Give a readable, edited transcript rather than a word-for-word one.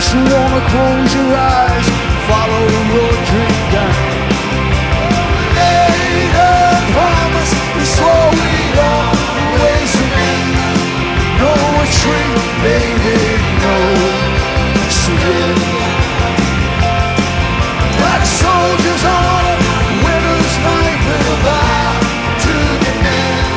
makes you wanna close your eyes, follow the road